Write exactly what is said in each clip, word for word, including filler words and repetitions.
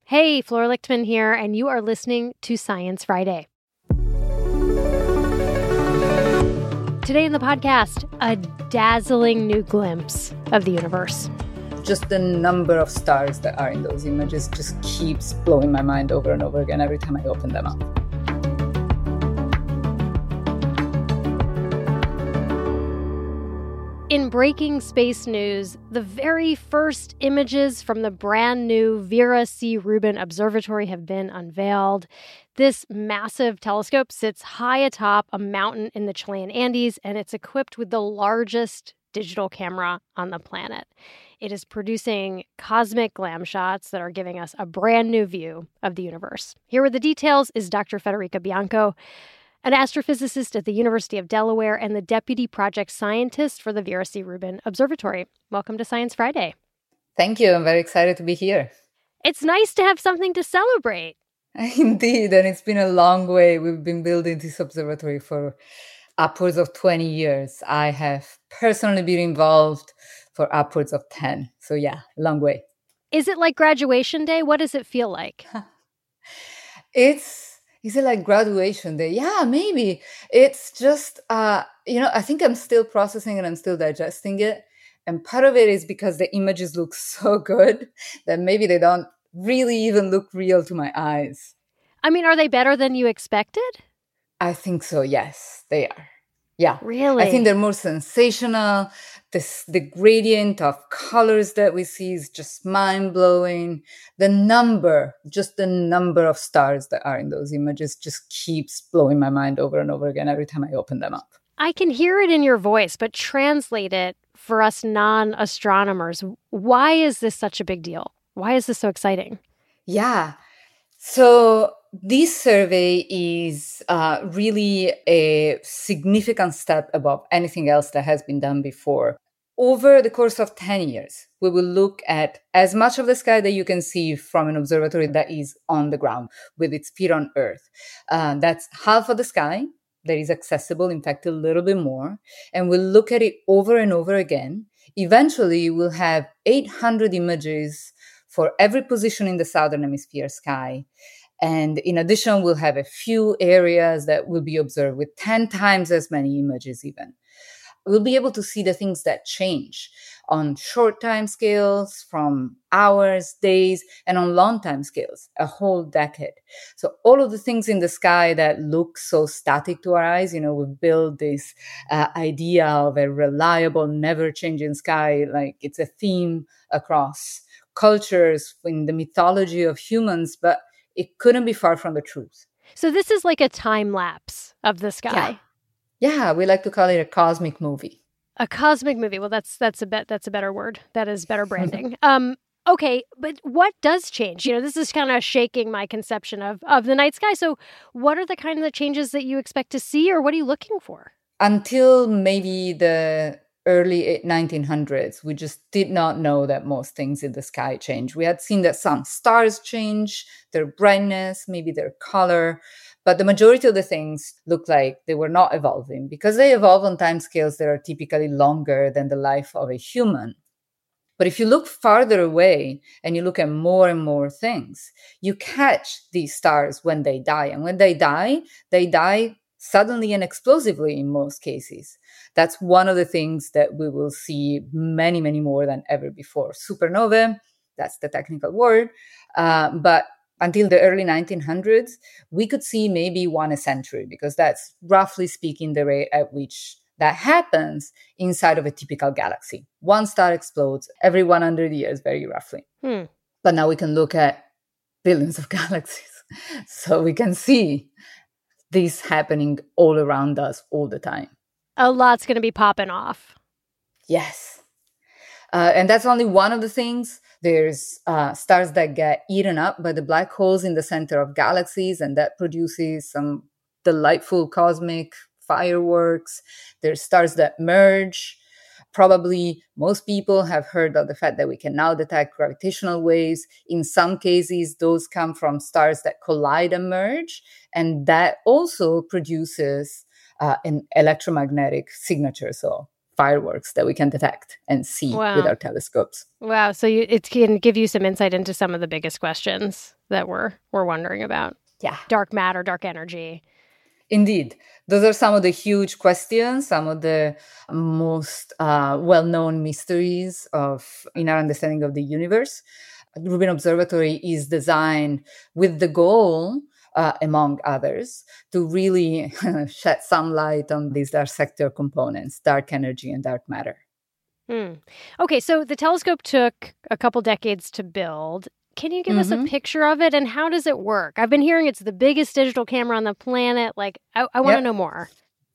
Hey, Flora Lichtman here, and you are listening to Science Friday. Today in the podcast, a dazzling new glimpse of the universe. Just the number of stars that are in those images just keeps blowing my mind over and over again every time I open them up. In breaking space news, the very first images from the brand new Vera C. Rubin Observatory have been unveiled. This massive telescope sits high atop a mountain in the Chilean Andes, and it's equipped with the largest digital camera on the planet. It is producing cosmic glam shots that are giving us a brand new view of the universe. Here with the details is Doctor Federica Bianco, an astrophysicist at the University of Delaware and the deputy project scientist for the Vera C. Rubin Observatory. Welcome to Science Friday. Thank you. I'm very excited to be here. It's nice to have something to celebrate. Indeed, and it's been a long way. We've been building this observatory for upwards of twenty years. I have personally been involved for upwards of ten. So yeah, long way. Is it like graduation day? What does it feel like? It's... Is it like graduation day? Yeah, maybe. It's just, uh, you know, I think I'm still processing and I'm still digesting it. And part of it is because the images look so good that maybe they don't really even look real to my eyes. I mean, are they better than you expected? I think so, yes, they are. Yeah. Really? I think they're more sensational. This, the gradient of colors that we see is just mind-blowing. The number, just the number of stars that are in those images just keeps blowing my mind over and over again every time I open them up. I can hear it in your voice, but translate it for us non-astronomers. Why is this such a big deal? Why is this so exciting? Yeah. So this survey is uh, really a significant step above anything else that has been done before. Over the course of ten years, we will look at as much of the sky that you can see from an observatory that is on the ground with its feet on Earth. Uh, that's half of the sky that is accessible, in fact, a little bit more. And we'll look at it over and over again. Eventually, we'll have eight hundred images for every position in the southern hemisphere sky. And in addition, we'll have a few areas that will be observed with ten times as many images even. We'll be able to see the things that change on short time scales, from hours, days, and on long time scales, a whole decade. So all of the things in the sky that look so static to our eyes, you know, we build this uh, idea of a reliable, never-changing sky, like it's a theme across cultures in the mythology of humans, but it couldn't be far from the truth. So this is like a time lapse of the sky. Yeah. Yeah, we like to call it a cosmic movie. A cosmic movie. Well, that's that's a bet that's a better word. That is better branding. um, okay, but what does change? You know, this is kind of shaking my conception of of the night sky. So, what are the kind of changes that you expect to see, or what are you looking for? Until maybe the early nineteen hundreds, we just did not know that most things in the sky change. We had seen that some stars change their brightness, maybe their color, but the majority of the things look like they were not evolving because they evolve on timescales that are typically longer than the life of a human. But if you look farther away and you look at more and more things, you catch these stars when they die. And when they die, they die suddenly and explosively in most cases. That's one of the things that we will see many, many more than ever before. Supernovae, that's the technical word. Uh, but until the early nineteen hundreds, we could see maybe one a century because that's roughly speaking the rate at which that happens inside of a typical galaxy. One star explodes every one hundred years, very roughly. Hmm. But now we can look at billions of galaxies. So we can see this happening all around us all the time. A lot's going to be popping off. Yes. Uh, and that's only one of the things. There's uh, stars that get eaten up by the black holes in the center of galaxies, and that produces some delightful cosmic fireworks. There's stars that merge. Probably most people have heard of the fact that we can now detect gravitational waves. In some cases, those come from stars that collide and merge, and that also produces uh, an electromagnetic signature. So fireworks that we can detect and see Wow. with our telescopes. Wow. So you, it can give you some insight into some of the biggest questions that we're we're wondering about. Yeah. Dark matter, dark energy. Indeed. Those are some of the huge questions, some of the most uh, well-known mysteries of in our understanding of the universe. Rubin Observatory is designed with the goal, uh, among others, to really shed some light on these dark sector components, dark energy and dark matter. Hmm. Okay, so the telescope took a couple decades to build. Can you give mm-hmm. us a picture of it, and how does it work? I've been hearing it's the biggest digital camera on the planet. Like, I, I want to yep. know more.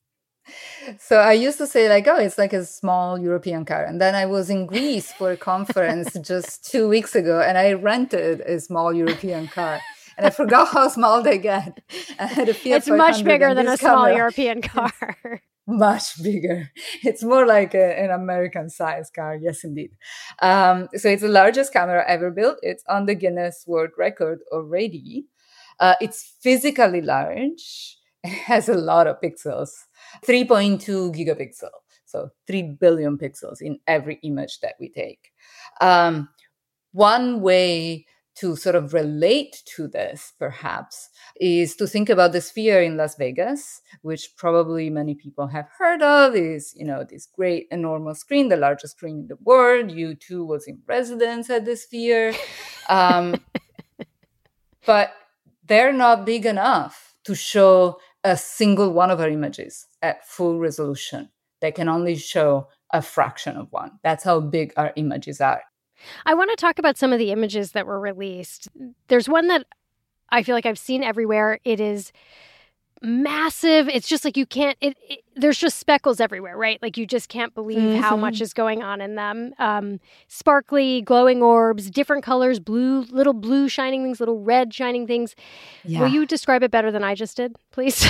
So I used to say like, oh, it's like a small European car. And then I was in Greece for a conference just two weeks ago, and I rented a small European car. And I forgot how small they get. I had a Fiat It's much bigger than a small camera. European car. Much bigger. It's more like a, an American-sized car. Yes, indeed. Um, so it's the largest camera ever built. It's on the Guinness World Record already. Uh, it's physically large. It has a lot of pixels. three point two gigapixel. So three billion pixels in every image that we take. Um, one way to sort of relate to this, perhaps, is to think about the Sphere in Las Vegas, which probably many people have heard of. Is, you know, this great, enormous screen, the largest screen in the world. U two was in residence at the Sphere. Um, but they're not big enough to show a single one of our images at full resolution. They can only show a fraction of one. That's how big our images are. I want to talk about some of the images that were released. There's one that I feel like I've seen everywhere. It is massive. It's just like you can't, it, it, there's just speckles everywhere, right? Like you just can't believe mm-hmm. how much is going on in them. Um, sparkly, glowing orbs, different colors, blue, little blue shining things, little red shining things. Yeah. Will you describe it better than I just did, please?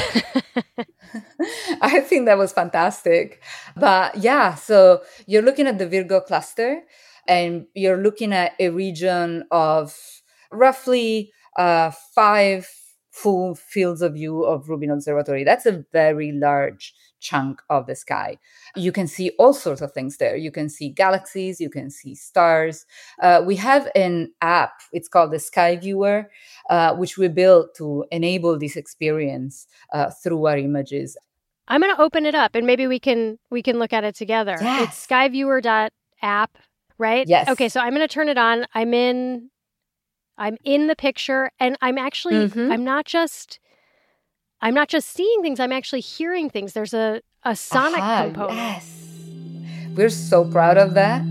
I think that was fantastic. But yeah, so you're looking at the Virgo cluster, and you're looking at a region of roughly uh, five full fields of view of Rubin Observatory. That's a very large chunk of the sky. You can see all sorts of things there. You can see galaxies, you can see stars. Uh, we have an app, it's called the Sky Viewer, uh, which we built to enable this experience uh, through our images. I'm going to open it up, and maybe we can we can look at it together. Yes. It's skyviewer dot app. Right? Yes. Okay, so I'm going to turn it on. I'm in I'm in the picture, and I'm actually mm-hmm. I'm not just I'm not just seeing things, I'm actually hearing things. There's a, a sonic Aha, component. Yes. We're so proud of that.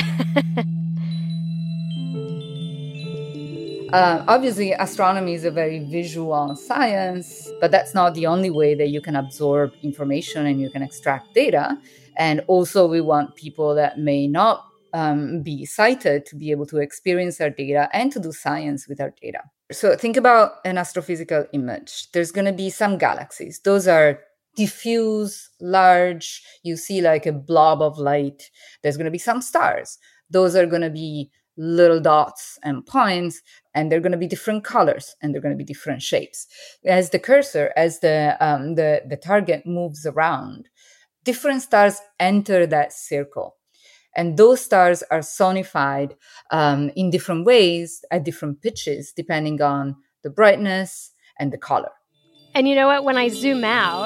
uh, obviously, astronomy is a very visual science, but that's not the only way that you can absorb information and you can extract data. And also, we want people that may not Um, be sighted to be able to experience our data and to do science with our data. So think about an astrophysical image. There's going to be some galaxies. Those are diffuse, large. You see like a blob of light. There's going to be some stars. Those are going to be little dots and points, and they're going to be different colors, and they're going to be different shapes. As the cursor, as the um, the, the target moves around, different stars enter that circle. And those stars are sonified um, in different ways at different pitches, depending on the brightness and the color. And you know what? When I zoom out,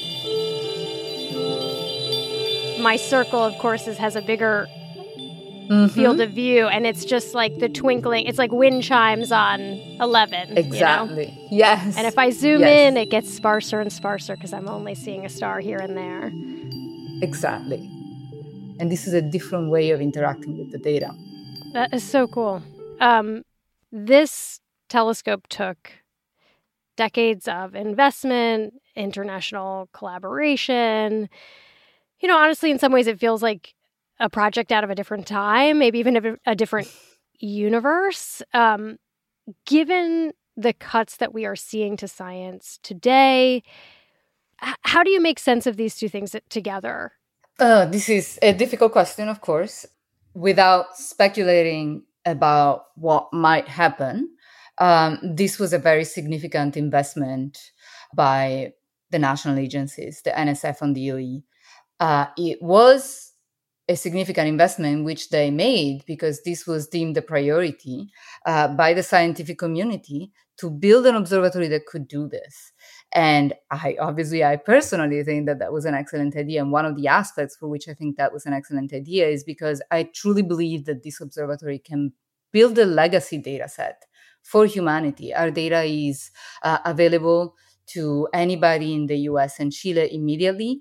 my circle, of course, is, has a bigger mm-hmm. field of view. And it's just like the twinkling. It's like wind chimes on eleven. Exactly. You know? Yes. And if I zoom yes. in, it gets sparser and sparser because I'm only seeing a star here and there. Exactly. And this is a different way of interacting with the data. That is so cool. Um, this telescope took decades of investment, international collaboration. You know, honestly, in some ways, it feels like a project out of a different time, maybe even a, a different universe. Um, given the cuts that we are seeing to science today, h- how do you make sense of these two things together? Uh, this is a difficult question, of course. Without speculating about what might happen, um, this was a very significant investment by the national agencies, the N S F and D O E. Uh, it was a significant investment which they made because this was deemed a priority uh, by the scientific community to build an observatory that could do this. And I obviously, I personally think that that was an excellent idea. And one of the aspects for which I think that was an excellent idea is because I truly believe that this observatory can build a legacy data set for humanity. Our data is uh, available to anybody in the U S and Chile immediately.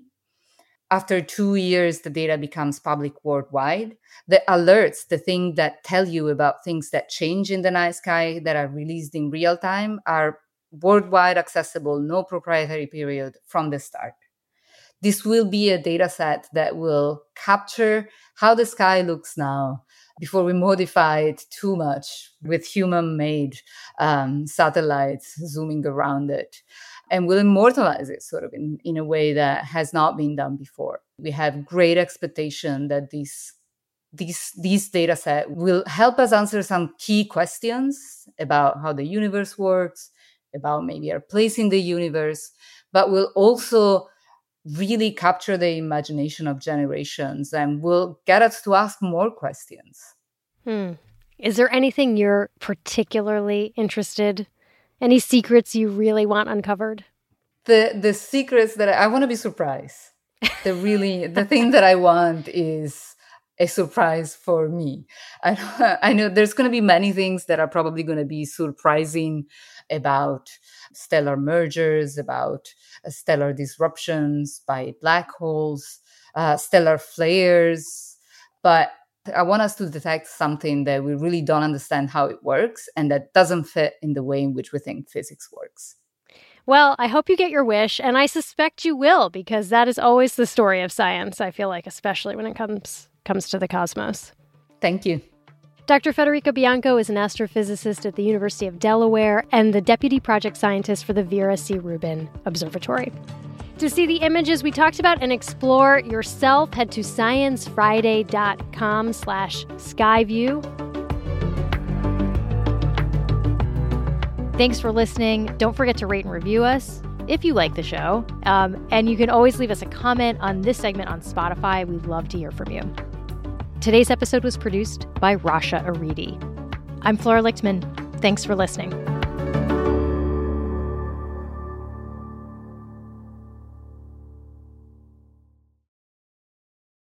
After two years, the data becomes public worldwide. The alerts, the things that tell you about things that change in the night sky that are released in real time, are worldwide accessible, no proprietary period from the start. This will be a data set that will capture how the sky looks now before we modify it too much with human-made um, satellites zooming around it. And will immortalize it sort of in, in a way that has not been done before. We have great expectation that this, this, this data set will help us answer some key questions about how the universe works, about maybe our place in the universe, but will also really capture the imagination of generations and will get us to ask more questions. Hmm. Is there anything you're particularly interested, any secrets you really want uncovered? The the secrets that I, I want to be surprised. The really, the thing that I want is a surprise for me. I, I know there's going to be many things that are probably going to be surprising about stellar mergers, about uh, stellar disruptions by black holes, uh, stellar flares. But I want us to detect something that we really don't understand how it works and that doesn't fit in the way in which we think physics works. Well, I hope you get your wish, and I suspect you will, because that is always the story of science, I feel like, especially when it comes comes to the cosmos. Thank you. Doctor Federica Bianco is an astrophysicist at the University of Delaware and the deputy project scientist for the Vera C. Rubin Observatory. To see the images we talked about and explore yourself, head to sciencefriday.com slash skyview. Thanks for listening. Don't forget to rate and review us if you like the show. Um, and you can always leave us a comment on this segment on Spotify. We'd love to hear from you. Today's episode was produced by Rasha Aridi. I'm Flora Lichtman. Thanks for listening.